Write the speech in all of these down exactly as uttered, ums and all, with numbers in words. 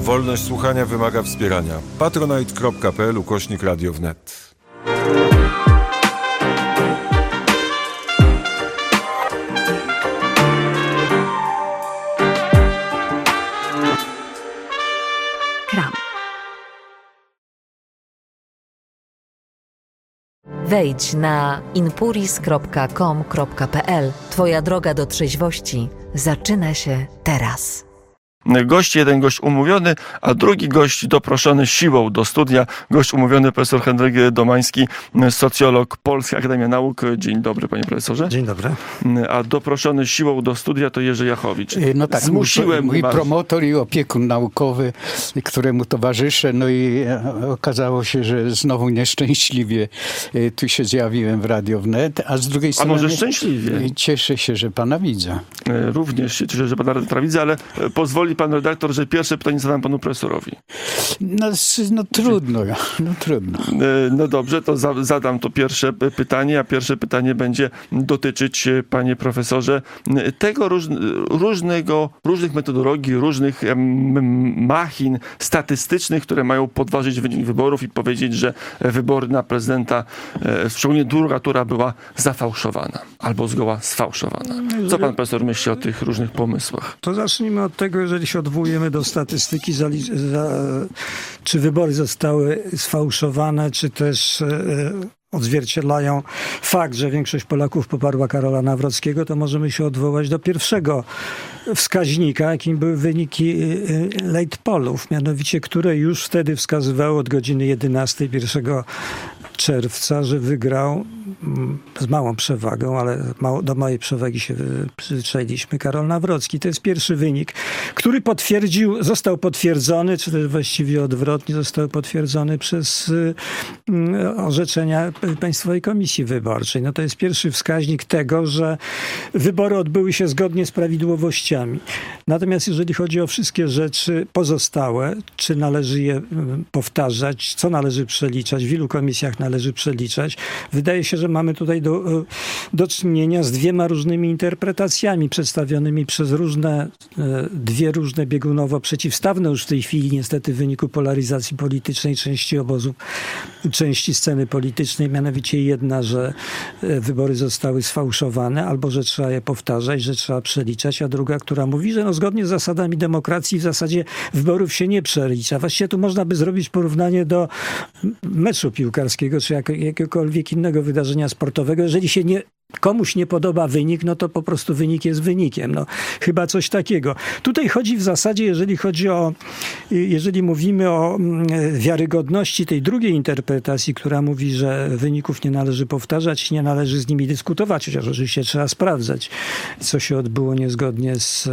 Wolność słuchania wymaga wspierania. patronite kropka p l ukośnik radio wnet. Wejdź na inpuris kropka com kropka p l. Twoja droga do trzeźwości zaczyna się teraz. Gość, jeden gość umówiony, a drugi gość doproszony siłą do studia. Gość umówiony, profesor Henryk Domański, socjolog, Polska Akademia Nauk. Dzień dobry, panie profesorze. Dzień dobry. A doproszony siłą do studia to Jerzy Jachowicz. No tak, Zmusiłem mój, mój was... promotor i opiekun naukowy, któremu towarzyszę. No i okazało się, że znowu nieszczęśliwie tu się zjawiłem w Radio Wnet, a z drugiej strony... A może szczęśliwie? Cieszę się, że pana widzę. Również się cieszę, że pana redaktora widzę, ale pozwoli pan redaktor, że pierwsze pytanie zadam panu profesorowi. No, no trudno, no trudno. No dobrze, to za, zadam to pierwsze pytanie, a pierwsze pytanie będzie dotyczyć, panie profesorze, tego róż, różnego, różnych metodologii, różnych machin statystycznych, które mają podważyć wynik wyborów i powiedzieć, że wybory na prezydenta, szczególnie druga tura, była zafałszowana albo zgoła sfałszowana. Co pan profesor myśli o tych różnych pomysłach? To zacznijmy od tego, jeżeli się odwołujemy do statystyki, za, za, czy wybory zostały sfałszowane, czy też e, odzwierciedlają fakt, że większość Polaków poparła Karola Nawrockiego, to możemy się odwołać do pierwszego wskaźnika, jakim były wyniki late pollów, mianowicie które już wtedy wskazywały od godziny jedenastej pierwszego czerwca, że wygrał z małą przewagą, ale mało, do małej przewagi się przyzwyczailiśmy, Karol Nawrocki. To jest pierwszy wynik, który potwierdził, został potwierdzony, czy też właściwie odwrotnie, został potwierdzony przez orzeczenia Państwowej Komisji Wyborczej. No to jest pierwszy wskaźnik tego, że wybory odbyły się zgodnie z prawidłowościami. Natomiast jeżeli chodzi o wszystkie rzeczy pozostałe, czy należy je powtarzać, co należy przeliczać, w ilu komisjach należy przeliczać, wydaje się, że mamy tutaj do, do czynienia z dwiema różnymi interpretacjami przedstawionymi przez różne, dwie różne biegunowo przeciwstawne już w tej chwili niestety w wyniku polaryzacji politycznej części obozu, części sceny politycznej, mianowicie jedna, że wybory zostały sfałszowane, albo że trzeba je powtarzać, że trzeba przeliczać, a druga, która mówi, że no zgodnie z zasadami demokracji w zasadzie wyborów się nie przelicza. Właściwie tu można by zrobić porównanie do meczu piłkarskiego, czy jak, jakiegokolwiek innego wydarzenia sportowego. Jeżeli się nie komuś nie podoba wynik, no to po prostu wynik jest wynikiem. No, chyba coś takiego. Tutaj chodzi w zasadzie, jeżeli chodzi o, jeżeli mówimy o wiarygodności tej drugiej interpretacji, która mówi, że wyników nie należy powtarzać, nie należy z nimi dyskutować, chociaż oczywiście trzeba sprawdzać, co się odbyło niezgodnie z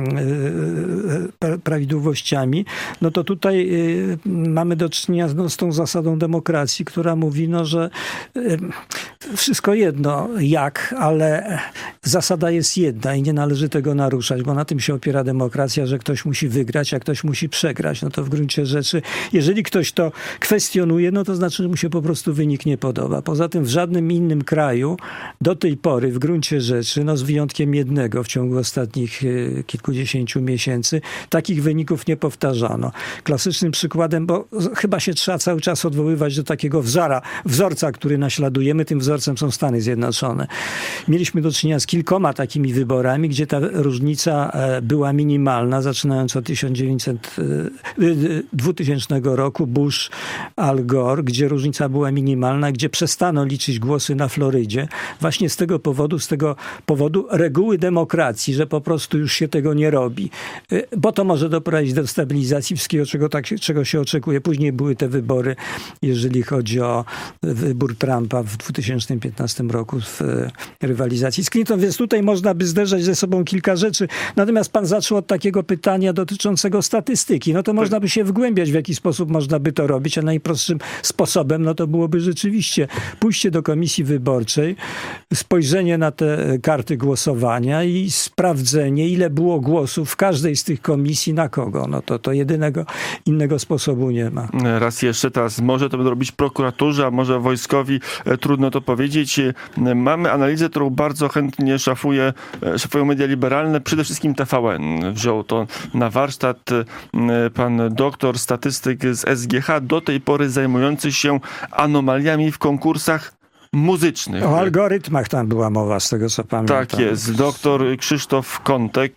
prawidłowościami, no to tutaj mamy do czynienia no, z tą zasadą demokracji, która mówi, no, że wszystko jedno, jak, ale zasada jest jedna i nie należy tego naruszać, bo na tym się opiera demokracja, że ktoś musi wygrać, a ktoś musi przegrać. No to w gruncie rzeczy, jeżeli ktoś to kwestionuje, no to znaczy, że mu się po prostu wynik nie podoba. Poza tym w żadnym innym kraju do tej pory w gruncie rzeczy, no z wyjątkiem jednego w ciągu ostatnich kilkudziesięciu miesięcy, takich wyników nie powtarzano. Klasycznym przykładem, bo chyba się trzeba cały czas odwoływać do takiego wzora, wzorca, który naśladujemy, tym wzorcem są Stany Zjednoczone. Mieliśmy do czynienia z kilkoma takimi wyborami, gdzie ta różnica była minimalna, zaczynając od dwutysięcznego roku, Bush, Al Gore, gdzie różnica była minimalna, gdzie przestano liczyć głosy na Florydzie. Właśnie z tego powodu, z tego powodu reguły demokracji, że po prostu już się tego nie robi. Bo to może doprowadzić do stabilizacji wszystkiego, czego, tak, czego się oczekuje. Później były te wybory, jeżeli chodzi o wybór Trumpa w dwa tysiące piętnastym roku w rywalizacji z Clinton, więc tutaj można by zderzać ze sobą kilka rzeczy. Natomiast pan zaczął od takiego pytania dotyczącego statystyki. No to można by się wgłębiać, w jaki sposób można by to robić, a najprostszym sposobem, no to byłoby rzeczywiście pójście do komisji wyborczej, spojrzenie na te karty głosowania i sprawdzenie, ile było głosów w każdej z tych komisji na kogo. No to, to jedynego innego sposobu nie ma. Raz jeszcze teraz, może to będą robić prokuratorzy, a może wojskowi, trudno to powiedzieć. Mamy analizę, którą bardzo chętnie szafuje, szafują media liberalne, przede wszystkim T V N. Wziął to na warsztat pan doktor, statystyk z S G H, do tej pory zajmujący się anomaliami w konkursach muzycznych. O algorytmach tam była mowa, z tego co pamiętam. Tak jest. Doktor Krzysztof Kątek,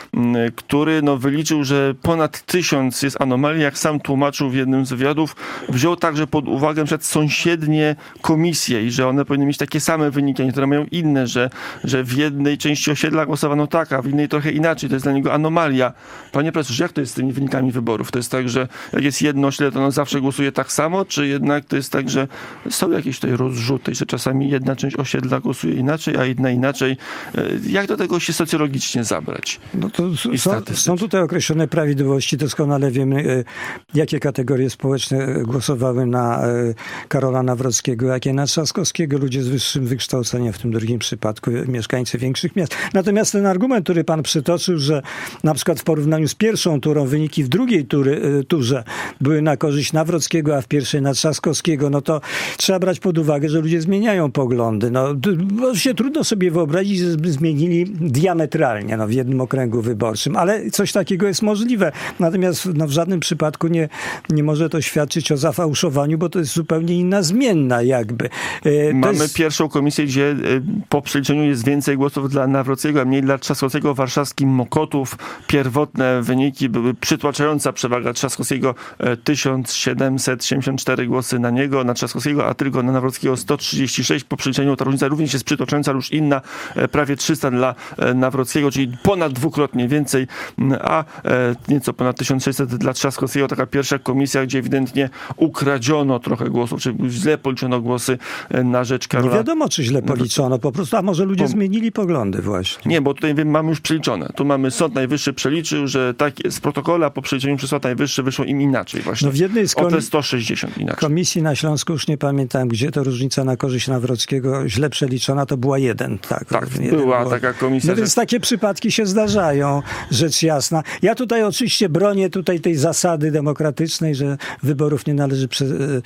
który no, wyliczył, że ponad tysiąc jest anomalii, jak sam tłumaczył w jednym z wywiadów. Wziął także pod uwagę przed sąsiednie komisje i że one powinny mieć takie same wyniki, a niektóre mają inne, że, że w jednej części osiedla głosowano tak, a w innej trochę inaczej. To jest dla niego anomalia. Panie profesorze, jak to jest z tymi wynikami wyborów? To jest tak, że jak jest jedno osiedle, to ono zawsze głosuje tak samo, czy jednak to jest tak, że są jakieś tutaj rozrzuty, że czasami jedna część osiedla głosuje inaczej, a inna inaczej. Jak do tego się socjologicznie zabrać? No to są, są tutaj określone prawidłowości. Doskonale wiemy, jakie kategorie społeczne głosowały na Karola Nawrockiego, jakie na Trzaskowskiego. Ludzie z wyższym wykształceniem, w tym drugim przypadku mieszkańcy większych miast. Natomiast ten argument, który pan przytoczył, że na przykład w porównaniu z pierwszą turą wyniki w drugiej tury, turze były na korzyść Nawrockiego, a w pierwszej na Trzaskowskiego, no to trzeba brać pod uwagę, że ludzie zmieniają poglądy. No, bo się trudno sobie wyobrazić, że zmienili diametralnie no, w jednym okręgu wyborczym, ale coś takiego jest możliwe. Natomiast no, w żadnym przypadku nie, nie może to świadczyć o zafałszowaniu, bo to jest zupełnie inna zmienna jakby. E, Mamy jest... pierwszą komisję, gdzie e, po przeliczeniu jest więcej głosów dla Nawrockiego, a mniej dla Trzaskowskiego. Warszawskim Mokotów pierwotne wyniki były przytłaczająca przewaga Trzaskowskiego, e, tysiąc siedemset siedemdziesiąt cztery głosy na niego, na Trzaskowskiego, a tylko na Nawrockiego sto trzydzieści sześć. Po przeliczeniu ta różnica również jest przytłaczająca, już inna, prawie trzysta dla Nawrockiego, czyli ponad dwukrotnie więcej, a nieco ponad tysiąc sześćset dla Trzaskowskiego. Taka pierwsza komisja, gdzie ewidentnie ukradziono trochę głosów, czy źle policzono głosy na rzecz Karola. Nie wiadomo, czy źle policzono po prostu, a może ludzie po... zmienili poglądy właśnie. Nie, bo tutaj mamy już przeliczone. Tu mamy Sąd Najwyższy przeliczył, że tak jest z protokołu, a po przeliczeniu przez Sąd Najwyższy wyszło im inaczej właśnie. No w jednej z komi... o te sto sześćdziesiąt inaczej. Komisji na Śląsku, już nie pamiętam gdzie, to różnica na korzyść Nawrockiego źle przeliczona, to była jeden. Tak, tak jeden była było. Taka komisja. No więc że... takie przypadki się zdarzają, rzecz jasna. Ja tutaj oczywiście bronię tutaj tej zasady demokratycznej, że wyborów nie należy prze...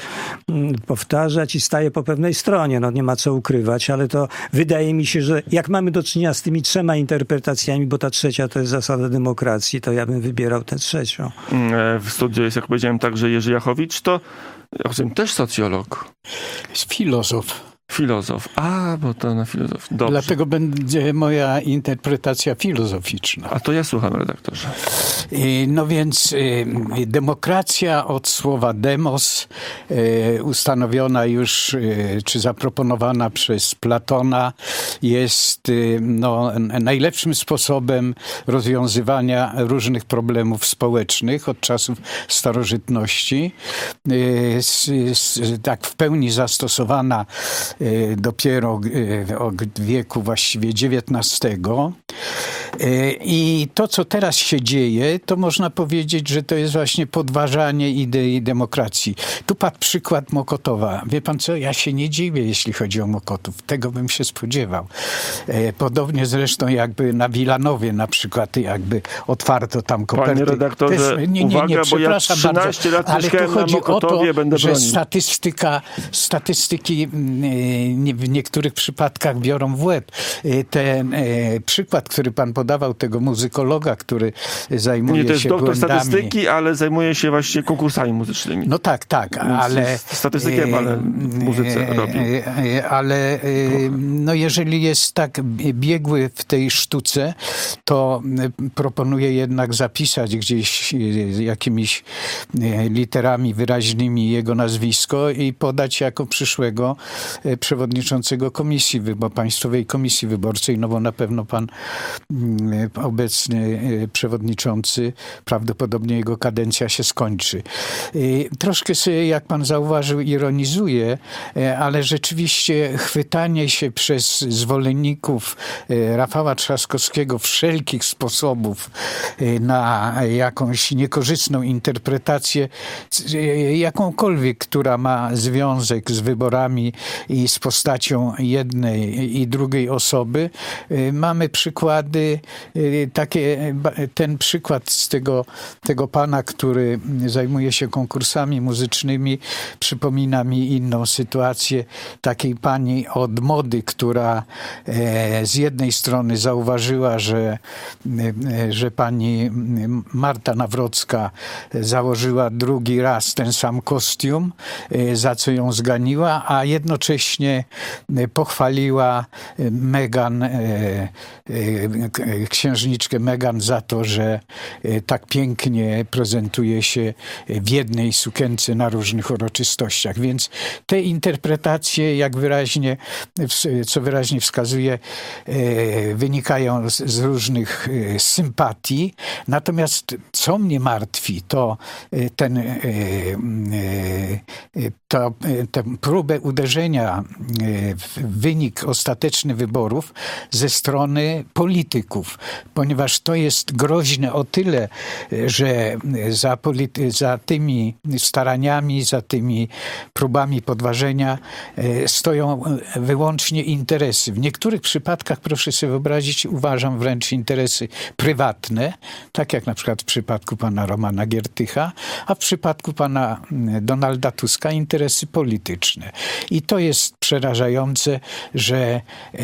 powtarzać i staję po pewnej stronie. No nie ma co ukrywać, ale to wydaje mi się, że jak mamy do czynienia z tymi trzema interpretacjami, bo ta trzecia to jest zasada demokracji, to ja bym wybierał tę trzecią. W studiu jest, jak powiedziałem, także Jerzy Jachowicz, to ja rozumiem, też socjolog. Jest filozof. Filozof. A, bo to na filozof. Dobrze. Dlatego będzie moja interpretacja filozoficzna. A to ja słucham, redaktorze. No więc demokracja od słowa demos, ustanowiona już, czy zaproponowana przez Platona, jest no, najlepszym sposobem rozwiązywania różnych problemów społecznych od czasów starożytności. Tak w pełni zastosowana dopiero od wieku właściwie dziewiętnastego. I to, co teraz się dzieje, to można powiedzieć, że to jest właśnie podważanie idei demokracji. Tu padł przykład Mokotowa. Wie pan co, ja się nie dziwię, jeśli chodzi o Mokotów. Tego bym się spodziewał. Podobnie zresztą jakby na Wilanowie na przykład, jakby otwarto tam koperty. Panie redaktorze, Też, nie, nie, uwaga, nie, bo ja przepraszam trzynaście bardzo, lat mieszkałem na Mokotowie, będę że bronił. statystyka, statystyki w niektórych przypadkach biorą w łeb. Ten przykład, który pan podawał, tego muzykologa, który zajmuje nie, to jest się doktor błędami. statystyki, ale zajmuje się właśnie konkursami muzycznymi. No tak, tak, ale... Statystykiem, ale w muzyce robi. Ale no jeżeli jest tak biegły w tej sztuce, to proponuję jednak zapisać gdzieś jakimiś literami wyraźnymi jego nazwisko i podać jako przyszłego przewodniczącego komisji, Państwowej Komisji Wyborczej, no bo na pewno pan obecny przewodniczący, prawdopodobnie jego kadencja się skończy. Troszkę sobie, jak pan zauważył, ironizuje, ale rzeczywiście chwytanie się przez zwolenników Rafała Trzaskowskiego wszelkich sposobów na jakąś niekorzystną interpretację, jakąkolwiek, która ma związek z wyborami i z postacią jednej i drugiej osoby. Mamy przykłady takie, ten przykład z tego, tego pana, który zajmuje się konkursami muzycznymi, przypomina mi inną sytuację takiej pani od mody, która z jednej strony zauważyła, że, że pani Marta Nawrocka założyła drugi raz ten sam kostium, za co ją zganiła, a jednocześnie pochwaliła Meghan, księżniczkę Meghan za to, że tak pięknie prezentuje się w jednej sukience na różnych uroczystościach. Więc te interpretacje, jak wyraźnie, co wyraźnie wskazuje, wynikają z, z różnych sympatii. Natomiast co mnie martwi, to ten, to, tę próbę uderzenia w wynik ostateczny wyborów ze strony polityków, ponieważ to jest groźne o tyle, że za, polity- za tymi staraniami, za tymi próbami podważenia stoją wyłącznie interesy. W niektórych przypadkach, proszę sobie wyobrazić, uważam wręcz interesy prywatne, tak jak na przykład w przypadku pana Romana Giertycha, a w przypadku pana Donalda Tuska interesy polityczne. I to jest przerażające, że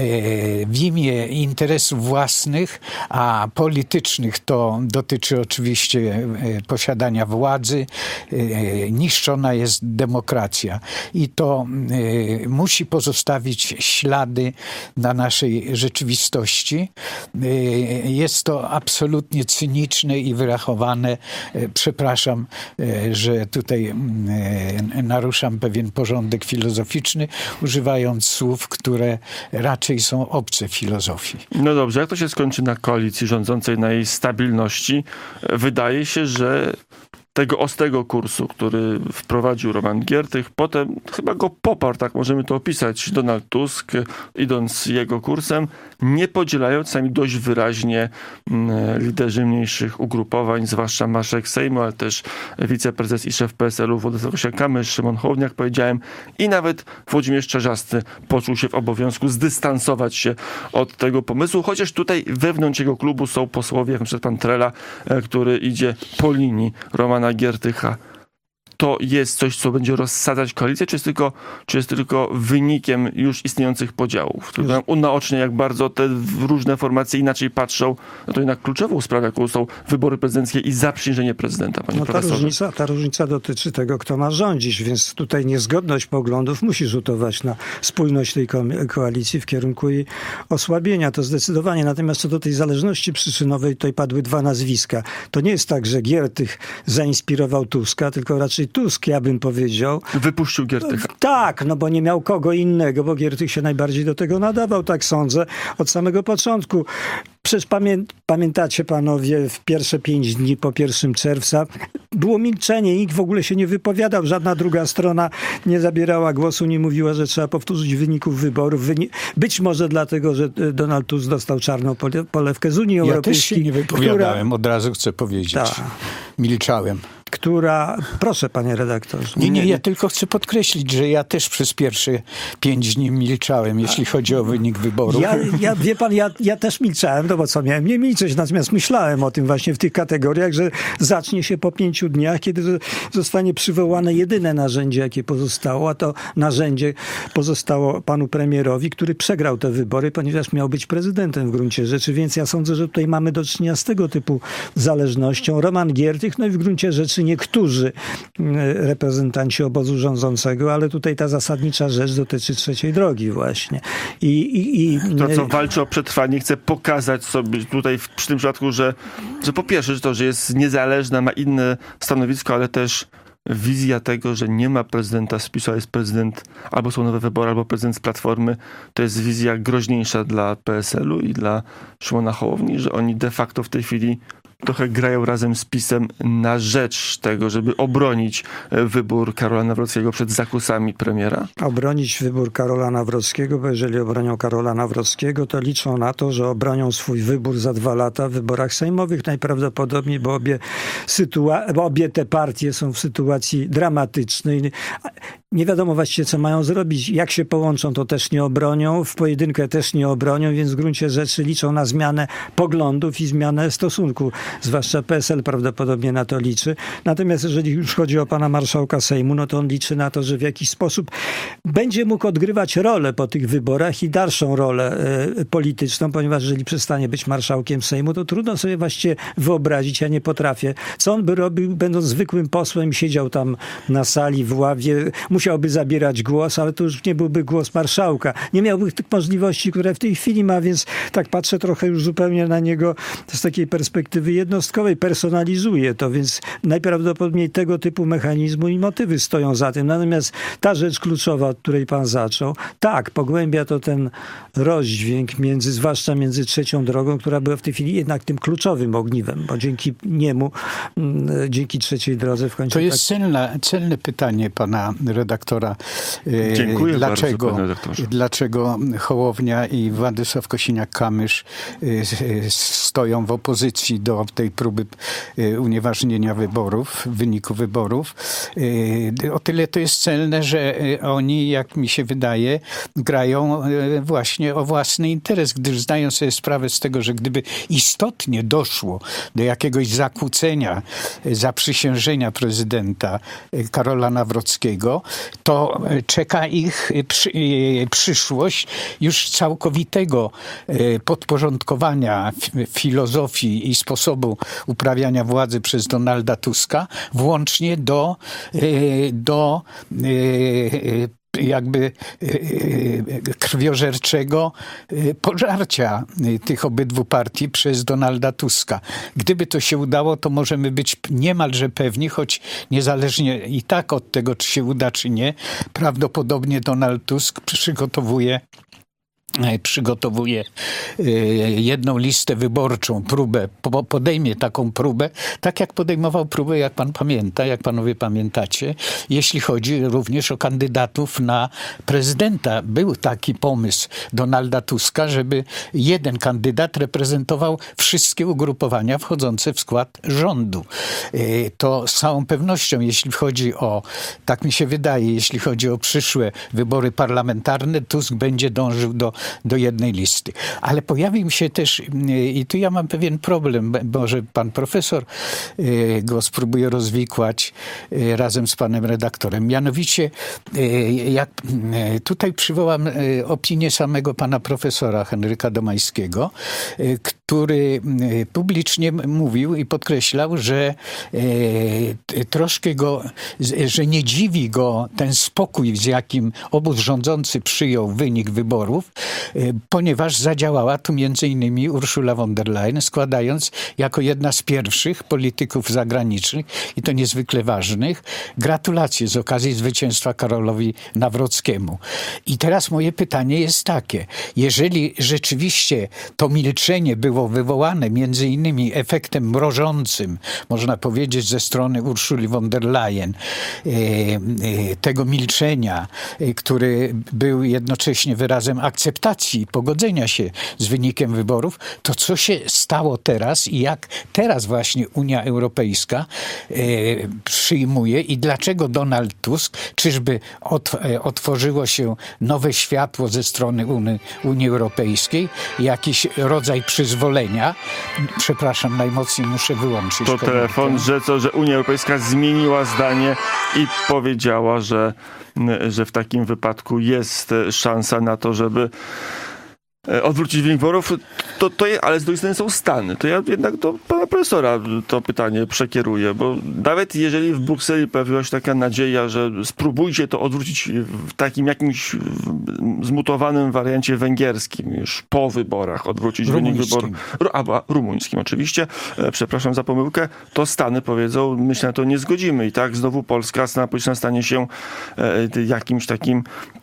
w imię interesów własnych, a politycznych to dotyczy oczywiście posiadania władzy, niszczona jest demokracja. I to musi pozostawić ślady na naszej rzeczywistości. Jest to absolutnie cyniczne i wyrachowane. Przepraszam, że tutaj naruszam pewien porządek filozoficzny, używając słów, które raczej są obce filozofii. No dobrze, jak to się skończy na koalicji rządzącej, na jej stabilności? Wydaje się, że tego ostrego kursu, który wprowadził Roman Giertych, potem chyba go poparł, tak możemy to opisać, Donald Tusk, idąc jego kursem, nie podzielają sami dość wyraźnie liderzy mniejszych ugrupowań, zwłaszcza marszałek Sejmu, ale też wiceprezes i szef P S L u Władysław Kosiniak-Kamysz, Szymon Hołownia, jak powiedziałem, i nawet Włodzimierz Czarzasty poczuł się w obowiązku zdystansować się od tego pomysłu, chociaż tutaj wewnątrz jego klubu są posłowie, jak np. pan Trela, który idzie po linii Romana Giertycha. To jest coś, co będzie rozsadzać koalicję, czy jest tylko, czy jest tylko wynikiem już istniejących podziałów? To nam unaocznia, jak bardzo te różne formacje inaczej patrzą na to jednak kluczową sprawę, jaką są wybory prezydenckie i zaprzysiężenie prezydenta, panie no ta profesorze. Różnica, ta różnica dotyczy tego, kto ma rządzić, więc tutaj niezgodność poglądów musi rzutować na spójność tej ko- koalicji w kierunku jej osłabienia. To zdecydowanie. Natomiast co do tej zależności przyczynowej, tutaj padły dwa nazwiska. To nie jest tak, że Giertych zainspirował Tuska, tylko raczej Tusk, ja bym powiedział. Wypuścił Giertycha. Tak, no bo nie miał kogo innego, bo Giertych się najbardziej do tego nadawał, tak sądzę, od samego początku. Przecież pamię- pamiętacie panowie, w pierwsze pięć dni po pierwszego czerwca było milczenie, nikt w ogóle się nie wypowiadał, żadna druga strona nie zabierała głosu, nie mówiła, że trzeba powtórzyć wyników wyborów. Wyni- Być może dlatego, że Donald Tusk dostał czarną pole- polewkę z Unii Ja Europejskiej. też się nie wypowiadałem, która... od razu chcę powiedzieć. Ta. Milczałem. która... Proszę, panie redaktorze. Nie, nie, ja tylko chcę podkreślić, że ja też przez pierwsze pięć dni milczałem, jeśli chodzi o wynik wyborów. Ja, ja, wie pan, ja, ja też milczałem, no bo co, miałem nie milczeć, natomiast myślałem o tym właśnie w tych kategoriach, że zacznie się po pięciu dniach, kiedy zostanie przywołane jedyne narzędzie, jakie pozostało, a to narzędzie pozostało panu premierowi, który przegrał te wybory, ponieważ miał być prezydentem w gruncie rzeczy, więc ja sądzę, że tutaj mamy do czynienia z tego typu zależnością. Roman Giertych, no i w gruncie rzeczy niektórzy reprezentanci obozu rządzącego, ale tutaj ta zasadnicza rzecz dotyczy trzeciej drogi właśnie. I, i, i... To, co walczy o przetrwanie, chce pokazać sobie tutaj w, przy tym przypadku, że, że po pierwsze, że to, że jest niezależna, ma inne stanowisko, ale też wizja tego, że nie ma prezydenta z PiS-u, a jest prezydent, albo są nowe wybory, albo prezydent z Platformy, to jest wizja groźniejsza dla P S L u i dla Szymona Hołowni, że oni de facto w tej chwili trochę grają razem z PiS-em na rzecz tego, żeby obronić wybór Karola Nawrockiego przed zakusami premiera? Obronić wybór Karola Nawrockiego, bo jeżeli obronią Karola Nawrockiego, to liczą na to, że obronią swój wybór za dwa lata w wyborach sejmowych najprawdopodobniej, bo obie, sytua- bo obie te partie są w sytuacji dramatycznej. nie wiadomo właściwie, co mają zrobić. Jak się połączą, to też nie obronią. W pojedynkę też nie obronią, więc w gruncie rzeczy liczą na zmianę poglądów i zmianę stosunku. Zwłaszcza P S L prawdopodobnie na to liczy. Natomiast jeżeli już chodzi o pana marszałka Sejmu, no to on liczy na to, że w jakiś sposób będzie mógł odgrywać rolę po tych wyborach i dalszą rolę e, polityczną, ponieważ jeżeli przestanie być marszałkiem Sejmu, to trudno sobie właściwie wyobrazić, ja nie potrafię. Co on by robił, będąc zwykłym posłem, siedział tam na sali w ławie, musiałby zabierać głos, ale to już nie byłby głos marszałka. Nie miałby tych możliwości, które w tej chwili ma, więc tak patrzę trochę już zupełnie na niego z takiej perspektywy jednostkowej, personalizuje to, więc najprawdopodobniej tego typu mechanizmu i motywy stoją za tym. Natomiast ta rzecz kluczowa, od której pan zaczął, tak, pogłębia to ten rozdźwięk między, zwłaszcza między trzecią drogą, która była w tej chwili jednak tym kluczowym ogniwem, bo dzięki niemu, dzięki trzeciej drodze w końcu... To jest tak... celne, celne pytanie pana redaktora. Dziękuję dlaczego, bardzo, panie redaktorze. Dlaczego Hołownia i Władysław Kosiniak-Kamysz stoją w opozycji do tej próby unieważnienia wyborów, wyniku wyborów? O tyle to jest celne, że oni, jak mi się wydaje, grają właśnie o własny interes, gdyż zdają sobie sprawę z tego, że gdyby istotnie doszło do jakiegoś zakłócenia zaprzysiężenia prezydenta Karola Nawrockiego, to czeka ich przy, przyszłość już całkowitego podporządkowania filozofii i sposobu uprawiania władzy przez Donalda Tuska, włącznie do, do jakby krwiożerczego pożarcia tych obydwu partii przez Donalda Tuska. Gdyby to się udało, to możemy być niemalże pewni, choć niezależnie i tak od tego, czy się uda, czy nie, prawdopodobnie Donald Tusk przygotowuje przygotowuje jedną listę wyborczą, próbę, podejmie taką próbę, tak jak podejmował próbę, jak pan pamięta, jak panowie pamiętacie, jeśli chodzi również o kandydatów na prezydenta. Był taki pomysł Donalda Tuska, żeby jeden kandydat reprezentował wszystkie ugrupowania wchodzące w skład rządu. To z całą pewnością, jeśli chodzi o, tak mi się wydaje, jeśli chodzi o przyszłe wybory parlamentarne, Tusk będzie dążył do do jednej listy. Ale pojawił się też, i tu ja mam pewien problem, może pan profesor go spróbuje rozwikłać razem z panem redaktorem. Mianowicie, jak tutaj przywołam opinię samego pana profesora Henryka Domańskiego, który publicznie mówił i podkreślał, że troszkę go, że nie dziwi go ten spokój, z jakim obóz rządzący przyjął wynik wyborów, ponieważ zadziałała tu między innymi Ursula von der Leyen, składając jako jedna z pierwszych polityków zagranicznych, i to niezwykle ważnych, gratulacje z okazji zwycięstwa Karolowi Nawrockiemu. I teraz moje pytanie jest takie. Jeżeli rzeczywiście to milczenie było wywołane między innymi efektem mrożącym, można powiedzieć, ze strony Ursuli von der Leyen, tego milczenia, który był jednocześnie wyrazem akceptacji i pogodzenia się z wynikiem wyborów, to co się stało teraz i jak teraz właśnie Unia Europejska e, przyjmuje i dlaczego Donald Tusk, czyżby ot, e, otworzyło się nowe światło ze strony Unii, Unii Europejskiej, jakiś rodzaj przyzwolenia. Przepraszam, najmocniej muszę wyłączyć. To telefon, że co, że Unia Europejska zmieniła zdanie i powiedziała, że, że w takim wypadku jest szansa na to, żeby odwrócić wynik wyborów, to, to je, ale z drugiej strony są Stany. To ja jednak do pana profesora to pytanie przekieruję, bo nawet jeżeli w Brukseli pojawiła się taka nadzieja, że spróbujcie to odwrócić w takim jakimś zmutowanym wariancie węgierskim, już po wyborach odwrócić wynik wyborów, a rumuńskim oczywiście, przepraszam za pomyłkę, to Stany powiedzą, my się na to nie zgodzimy i tak znowu Polska, scena polityczna stanie się jakimś takim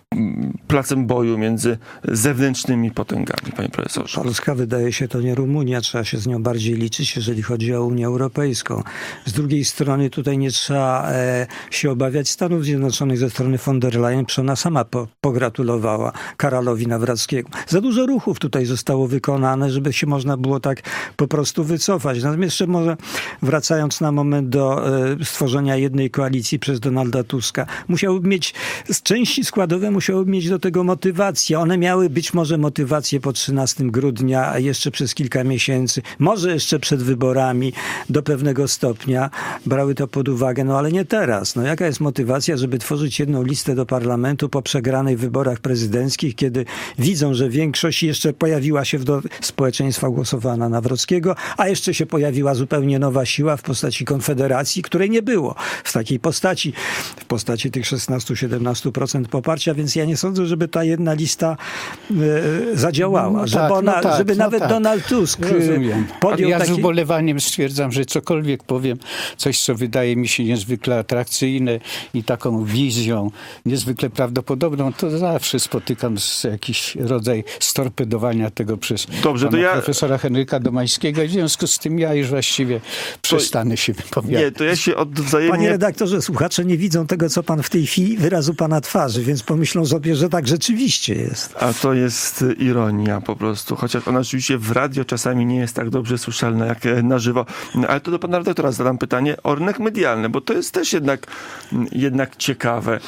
placem boju między zewnętrznymi potęgami, panie profesorze? Polska wydaje się to nie Rumunia, trzeba się z nią bardziej liczyć, jeżeli chodzi o Unię Europejską. Z drugiej strony tutaj nie trzeba e, się obawiać Stanów Zjednoczonych ze strony von der Leyen, przecież ona sama po, pogratulowała Karolowi Nawrockiemu. Za dużo ruchów tutaj zostało wykonane, żeby się można było tak po prostu wycofać. Natomiast jeszcze może wracając na moment do e, stworzenia jednej koalicji przez Donalda Tuska, musiałby mieć z części składowe musiały mieć do tego motywację. One miały być może motywację po trzynastego grudnia, a jeszcze przez kilka miesięcy, może jeszcze przed wyborami do pewnego stopnia brały to pod uwagę, no ale nie teraz. No jaka jest motywacja, żeby tworzyć jedną listę do parlamentu po przegranych wyborach prezydenckich, kiedy widzą, że większość jeszcze pojawiła się w do społeczeństwa głosowała na Nawrockiego, a jeszcze się pojawiła zupełnie nowa siła w postaci Konfederacji, której nie było w takiej postaci, w postaci tych szesnaście do siedemnastu procent poparcia, więc ja nie sądzę, żeby ta jedna lista e, zadziałała. No żeby tak, ona, no tak, żeby no nawet tak. Donald Tusk Rozumiem. podjął Ja taki... z ubolewaniem stwierdzam, że cokolwiek powiem, coś co wydaje mi się niezwykle atrakcyjne i taką wizją niezwykle prawdopodobną, to zawsze spotykam z jakiś rodzaj storpedowania tego przez Dobrze, pana to ja... profesora Henryka Domańskiego i w związku z tym ja już właściwie przestanę się wypowiadać. Nie, to ja się odwzajemnie... Panie redaktorze, słuchacze nie widzą tego, co pan w tej chwili, wyrazu pana twarzy, więc pomyślą sobie, że tak rzeczywiście jest. A to jest ironia po prostu, chociaż ona oczywiście w radio czasami nie jest tak dobrze słyszalna jak na żywo. Ale to do pana redaktora zadam pytanie o rynek medialny, bo to jest też jednak, jednak ciekawe.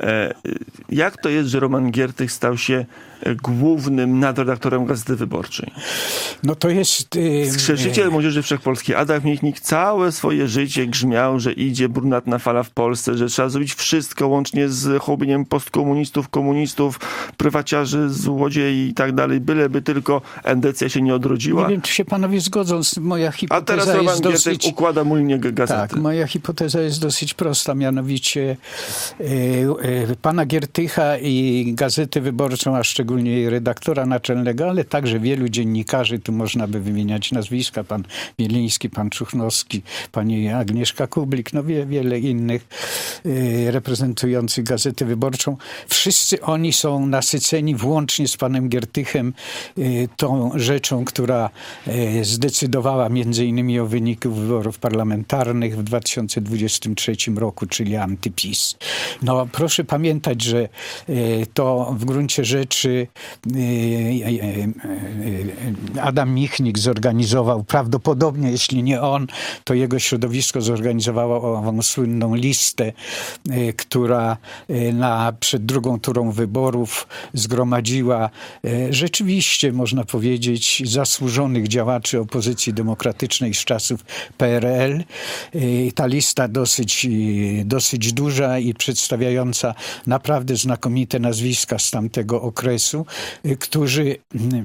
Jak to jest, że Roman Giertych stał się głównym nadredaktorem Gazety Wyborczej? No to jest... Yy, Skrzeżyciel Młodzieży Wszechpolskiej Adam Michnik całe swoje życie grzmiał, że idzie brunatna fala w Polsce, że trzeba zrobić wszystko łącznie z hołbieniem postkomunistów, komunistów, prywaciarzy, złodziei i tak dalej, byleby tylko endecja się nie odrodziła. Nie wiem, czy się panowie zgodzą. Moja hipoteza A teraz Roman jest dosyć... Giertych układa mylnie gazety. Tak, moja hipoteza jest dosyć prosta, mianowicie yy, yy, pana Giertycha i Gazety Wyborczą, a szczególnie jej redaktora naczelnego, ale także wielu dziennikarzy, tu można by wymieniać nazwiska, pan Bieliński, pan Czuchnowski, pani Agnieszka Kublik, no wie, wiele innych yy, reprezentujących Gazetę Wyborczą. Wszyscy oni są nasyceni włącznie z panem Giertychem yy, tą rzeczą, która yy, zdecydowała między innymi o wyniku wyborów parlamentarnych w dwa tysiące dwudziestym trzecim roku, czyli antyPiS. No proszę pamiętać, że yy, to w gruncie rzeczy Adam Michnik zorganizował, prawdopodobnie, jeśli nie on, to jego środowisko zorganizowało ową słynną listę, która na, przed drugą turą wyborów zgromadziła rzeczywiście, można powiedzieć, zasłużonych działaczy opozycji demokratycznej z czasów P R L. Ta lista dosyć, dosyć duża i przedstawiająca naprawdę znakomite nazwiska z tamtego okresu, którzy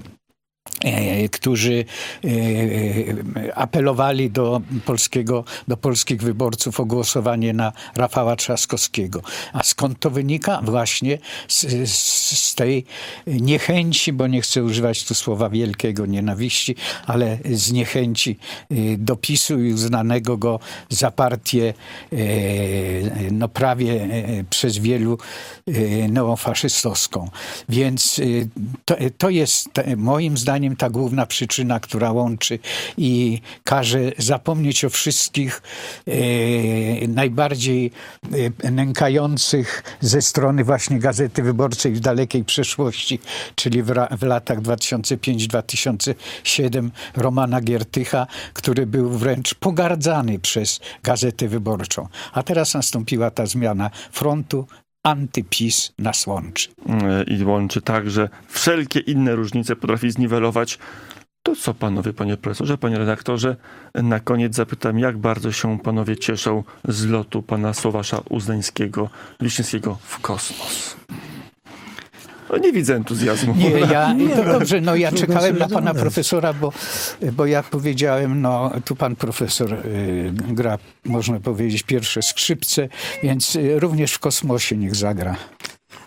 którzy apelowali do polskiego, do polskich wyborców o głosowanie na Rafała Trzaskowskiego. A skąd to wynika? Właśnie z, z tej niechęci, bo nie chcę używać tu słowa wielkiego nienawiści, ale z niechęci do PiSu i uznanego go za partię no prawie przez wielu neofaszystowską. Więc to, to jest moim zdaniem ta główna przyczyna, która łączy i każe zapomnieć o wszystkich e, najbardziej e, nękających ze strony właśnie Gazety Wyborczej w dalekiej przeszłości, czyli w, w latach dwa tysiące piąty do dwa tysiące siódmego Romana Giertycha, który był wręcz pogardzany przez Gazetę Wyborczą. A teraz nastąpiła ta zmiana frontu. Antypis nas łączy. I łączy tak, że wszelkie inne różnice potrafi zniwelować. To co panowie, panie profesorze, panie redaktorze, na koniec zapytam, jak bardzo się panowie cieszą z lotu pana Sławosza Uznańskiego, Wiśniewskiego w kosmos? No nie widzę entuzjazmu. Nie, ja, to dobrze, no ja czekałem na pana profesora, bo, bo jak powiedziałem, no tu pan profesor y, gra, można powiedzieć, pierwsze skrzypce, więc y, również w kosmosie niech zagra. No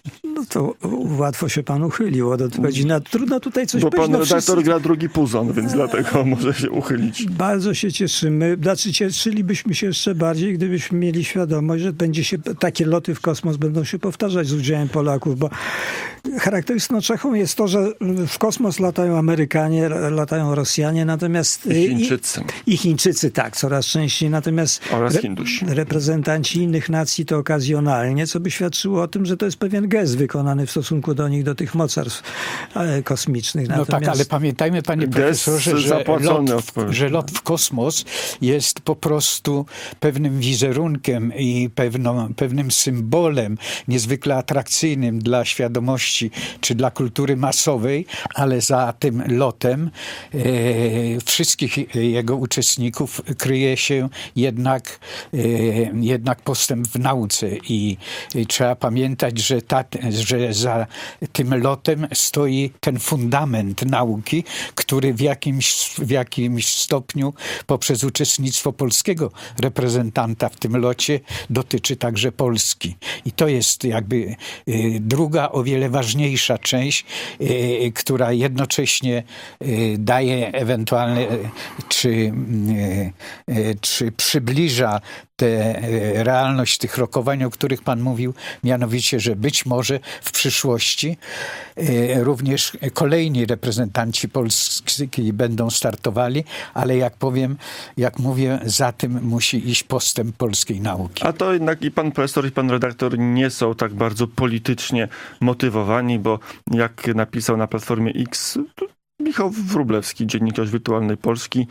No to łatwo się pan uchylił od odpowiedzi. Na, trudno tutaj coś Bo powiedzieć. pan No redaktor wszyscy... gra drugi puzon, więc dlatego może się uchylić. Bardzo się cieszymy. Znaczy cieszylibyśmy się jeszcze bardziej, gdybyśmy mieli świadomość, że będzie się, takie loty w kosmos będą się powtarzać z udziałem Polaków, bo charakterystyczną cechą jest to, że w kosmos latają Amerykanie, latają Rosjanie, natomiast... I Chińczycy. I, i Chińczycy, tak, coraz częściej. Natomiast Oraz re, Hindusi. reprezentanci innych nacji to okazjonalnie, co by świadczyło o tym, że to jest pewien gest wykonany w stosunku do nich, do tych mocarstw e, kosmicznych. No Natomiast... tak, ale pamiętajmy, panie Gest profesorze, że zapłacony lot, w, że lot w kosmos jest po prostu pewnym wizerunkiem i pewną, pewnym symbolem niezwykle atrakcyjnym dla świadomości czy dla kultury masowej, ale za tym lotem e, wszystkich jego uczestników kryje się jednak, e, jednak postęp w nauce i, i trzeba pamiętać, że, ta, że za tym lotem stoi ten fundament nauki, który w jakimś, w jakimś stopniu poprzez uczestnictwo polskiego reprezentanta w tym locie dotyczy także Polski. I to jest jakby y, druga, o wiele ważniejsza część, y, która jednocześnie y, daje ewentualne, y, czy, y, y, czy przybliża tę realność tych rokowań, o których pan mówił, mianowicie, że być może w przyszłości y, również kolejni reprezentanci Polski będą startowali, ale jak powiem, jak mówię, za tym musi iść postęp polskiej nauki. A to jednak i pan profesor, i pan redaktor nie są tak bardzo politycznie motywowani, bo jak napisał na Platformie X Michał Wróblewski, dziennikarz Wirtualnej Polski,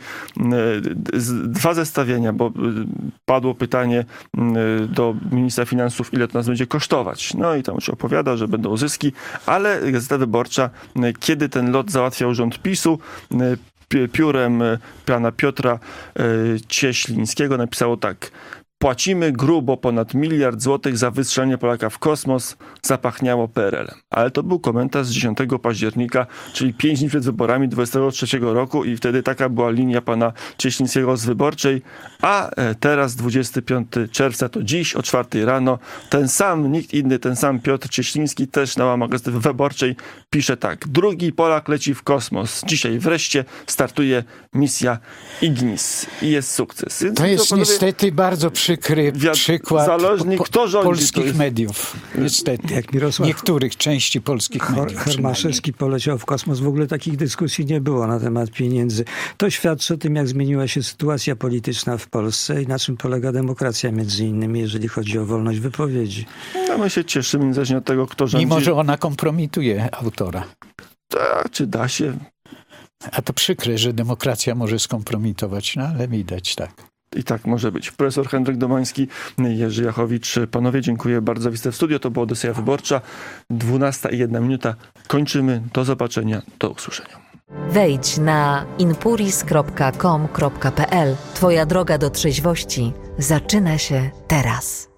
dwa zestawienia, bo padło pytanie do ministra finansów, ile to nas będzie kosztować. No i tam się opowiada, że będą zyski, ale Gazeta Wyborcza, kiedy ten lot załatwiał rząd PiSu, piórem pana Piotra Cieślińskiego napisało tak: płacimy grubo ponad miliard złotych za wystrzelenie Polaka w kosmos, zapachniało P R L-em. Ale to był komentarz z dziesiątego października, czyli pięć dni przed wyborami dwudziestego trzeciego roku i wtedy taka była linia pana Cieślińskiego z Wyborczej, a teraz dwudziestego piątego czerwca, to dziś o czwartej rano, ten sam, nikt inny, ten sam Piotr Cieśliński też na łamach Gazety Wyborczej pisze tak: drugi Polak leci w kosmos. Dzisiaj wreszcie startuje misja Ignis i jest sukces. To jest to, niestety bardzo przykry przykład zależnie, po, kto rządzi, polskich jest... mediów. Niestety. Jak Mirosław Niektórych części polskich mediów. Hermaszewski poleciał w kosmos. W ogóle takich dyskusji nie było na temat pieniędzy. To świadczy o tym, jak zmieniła się sytuacja polityczna w Polsce i na czym polega demokracja między innymi, jeżeli chodzi o wolność wypowiedzi. No my się cieszymy, niezależnie od tego, kto rządzi. Mimo że ona kompromituje autora. Tak, czy da się? A to przykre, że demokracja może skompromitować, no ale widać tak. I tak może być. Profesor Henryk Domański, Jerzy Jachowicz. Panowie, dziękuję bardzo za wizytę w studio. To była Odyseja Wyborcza. dwunasta i jedna minuta. Kończymy. Do zobaczenia. Do usłyszenia. Wejdź na inpuris kropka com kropka pe el. Twoja droga do trzeźwości zaczyna się teraz.